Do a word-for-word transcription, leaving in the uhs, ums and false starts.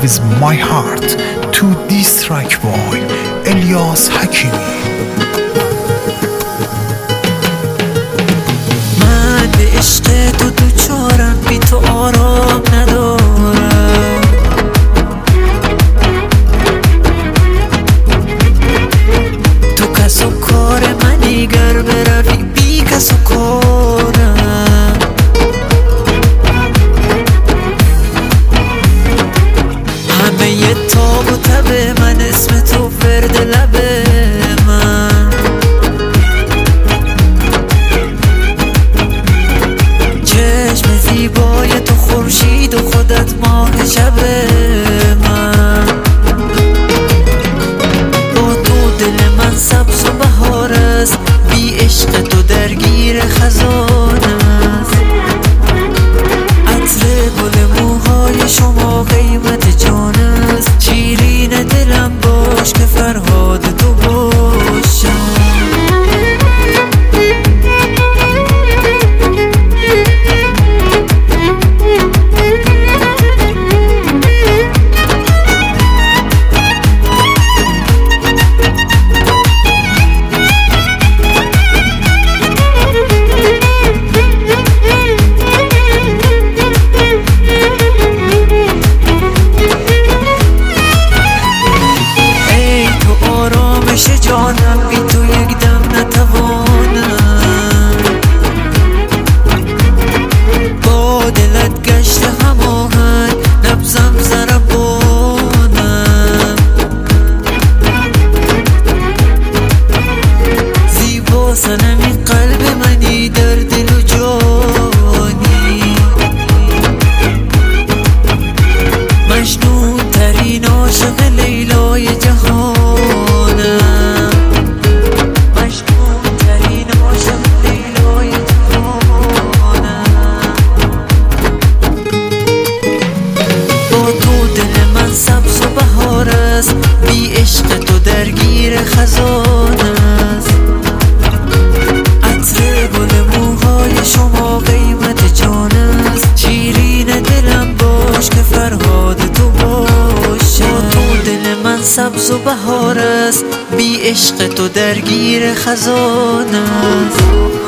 with my heart to this track by الیاس حکیمی. من به عشق تو دوچارم، بی تو آرام ندارم. تو کس و کار منی، گر بروی بی کس و کارم. همه ی تاب و تب من، اسم تو فرد لبه من. چشم زیبای تو خورشید و خودت ماه شب من. با تو دل من سبز و بهار است، بی عشق تو درگیر خزان است. عطر گل موهای شما قیمت جان است. شیرین دلم باش که فرهاد تو باشم. جانم بی تو یک دم نتوانم. با دلت گشت هماهنگ، نبضم ضربانم. زیبا صنمی قلب منی، در دل و جانی. مجنون ترین عاشق لیلای جهانم. سبز و بهار است، بی عشق تو درگیر خزان است. عطر گل موهای شما قیمت جان است. شیرین دلم باش که فرهاد تو باشم. تو دل من سبز و بهار است، بی عشق تو درگیر خزان است.